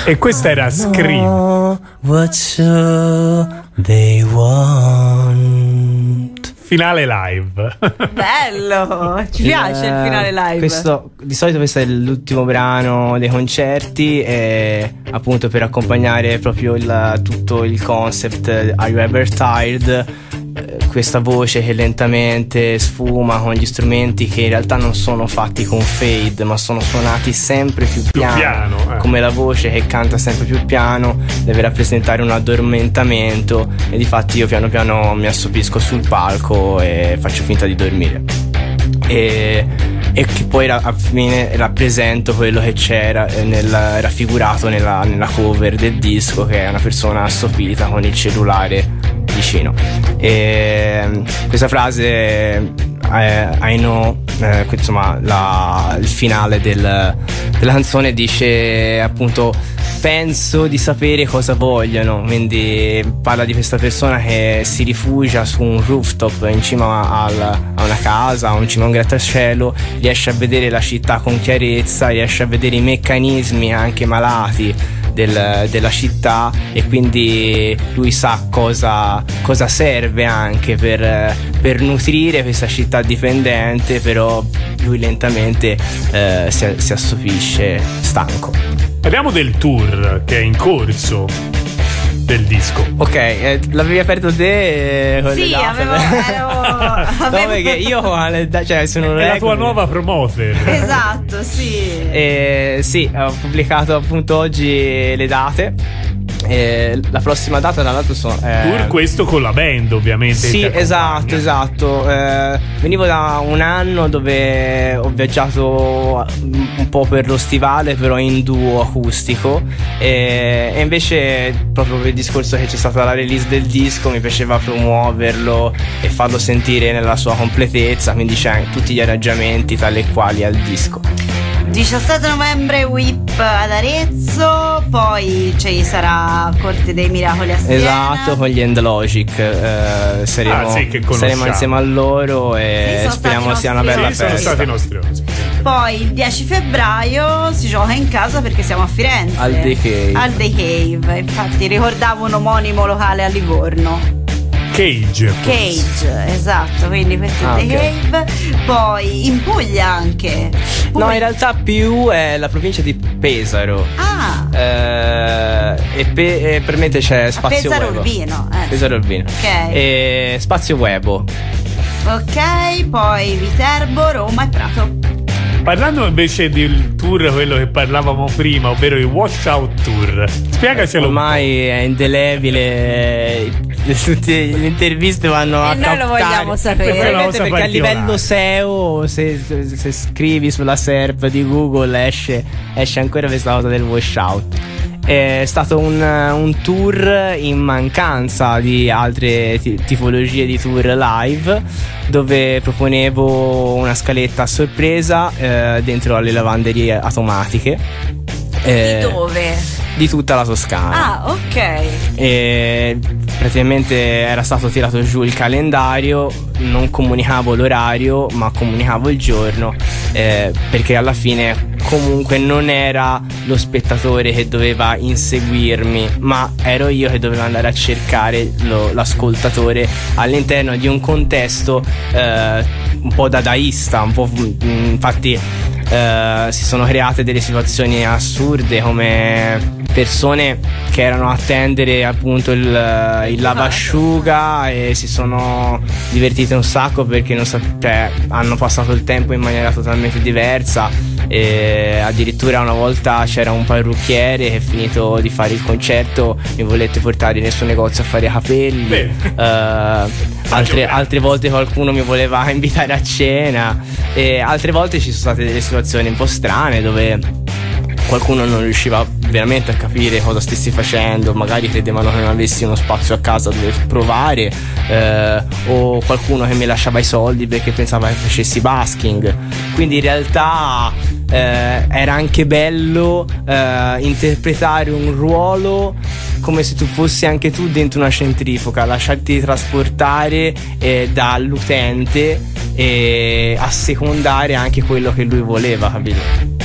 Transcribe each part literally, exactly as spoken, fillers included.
E questa era Scream. What so they want. Finale live. Bello, ci piace il finale live. Questo, di solito questo è l'ultimo brano dei concerti, e appunto per accompagnare proprio il, tutto il concept Are You Ever Tired, eh, questa voce che lentamente sfuma con gli strumenti che in realtà non sono fatti con fade, ma sono suonati sempre più piano, più piano eh. come la voce che canta sempre più piano deve rappresentare un addormentamento, e difatti io piano piano mi assopisco sul palco e faccio finta di dormire, e, e che poi alla fine rappresento quello che c'era nel, raffigurato nella, nella cover del disco, che è una persona assopita con il cellulare vicino. E questa frase eh, I know, eh, insomma la, il finale del, della canzone dice appunto penso di sapere cosa vogliono, quindi parla di questa persona che si rifugia su un rooftop in cima al, a una casa, in cima a un grattacielo, riesce a vedere la città con chiarezza, riesce a vedere i meccanismi anche malati del, della città, e quindi lui sa cosa, cosa serve anche per, per nutrire questa città dipendente, però lui lentamente eh, si, si assopisce stanco. Parliamo del tour che è in corso del disco. Ok, eh, l'avevi aperto te? Eh, con Sì, le date? avevo, ero, avevo... No, perché io cioè, se non È la leggo- tua nuova promoter. Esatto, sì. Eh, sì, ho pubblicato appunto oggi le date. Eh, la prossima data tra l'altro sono eh, Tour questo con la band ovviamente. sì, che ti esatto, accompagna. esatto. Eh, venivo da un anno dove ho viaggiato un po' per lo stivale, però in duo acustico, e, e invece proprio per il discorso che c'è stata la release del disco mi piaceva promuoverlo e farlo sentire nella sua completezza, quindi c'è tutti gli arrangiamenti tali e quali al disco. diciassette novembre Whip ad Arezzo, poi ci sarà Corte dei Miracoli a Siena. Esatto, con gli End Logic eh, saremo, Ah, sì, che conosciamo. saremo insieme a loro, e Sì, sono speriamo stati sia una nostri bella Sì, sono festa. stati i nostri ospiti. Poi il dieci febbraio si gioca in casa perché siamo a Firenze, Al The Cave. Al The Cave. Infatti ricordavo un omonimo locale a Livorno, Cage. Cage, esatto, quindi questo Ah, è The ok. Cave. Poi in Puglia anche. No, Puglia. in realtà più è la provincia di Pesaro. Ah, Eh, e, pe- e per me c'è a Spazio Pesaro Uebo. Urbino, eh. Pesaro Urbino. Ok. E Spazio Uebo. Ok, poi Viterbo, Roma e Prato. Parlando invece del tour, quello che parlavamo prima, ovvero il Washout Tour, spiegacelo. Ormai è indelebile, tutte le interviste vanno a E noi lo captare. vogliamo sapere. Quella Probabilmente cosa perché a livello particolare. S E O, se, se- se scrivi sulla S E R P di Google esce, esce ancora questa cosa del washout. È stato un, un tour in mancanza di altre ti- tipologie di tour live, dove proponevo una scaletta a sorpresa eh, dentro alle lavanderie automatiche. Eh, Di dove? Di tutta la Toscana. Ah, ok. E praticamente era stato tirato giù il calendario, non comunicavo l'orario ma comunicavo il giorno, eh, perché alla fine comunque non era lo spettatore che doveva inseguirmi, ma ero io che dovevo andare a cercare lo- l'ascoltatore all'interno di un contesto eh, un po' dadaista, un po' mh, infatti eh, si sono create delle situazioni assurde, come persone che erano a attendere appunto il, il lavasciuga e si sono divertite un sacco perché non sa- cioè, hanno passato il tempo in maniera totalmente diversa, e addirittura una volta c'era un parrucchiere che, finito di fare il concerto, mi volette portare nel suo negozio a fare i capelli. Beh. Eh, altre, altre volte qualcuno mi voleva invitare a cena, e altre volte ci sono state delle situazioni un po' strane dove qualcuno non riusciva veramente a capire cosa stessi facendo, magari credevano che non avessi uno spazio a casa dove provare, eh, o qualcuno che mi lasciava i soldi perché pensava che facessi basking. Quindi in realtà eh, era anche bello eh, interpretare un ruolo come se tu fossi anche tu dentro una centrifuga, lasciarti trasportare eh, dall'utente e assecondare anche quello che lui voleva, capito?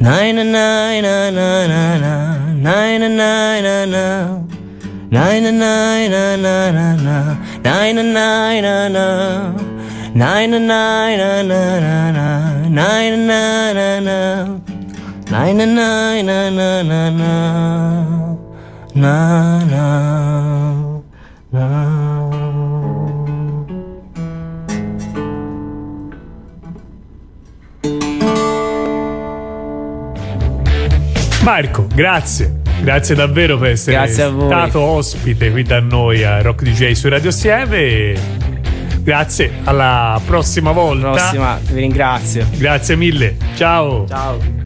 na na na na na na na na na na na Nine and nine and nine and nine and nine and nine and nine and nine and nine and nine and nine and na na na. Marco, grazie. Grazie davvero per essere Grazie a voi. stato ospite qui da noi a Rock D J su Radio Sieve. Grazie, alla prossima volta. Prossima, vi ringrazio. Grazie mille. Ciao. Ciao.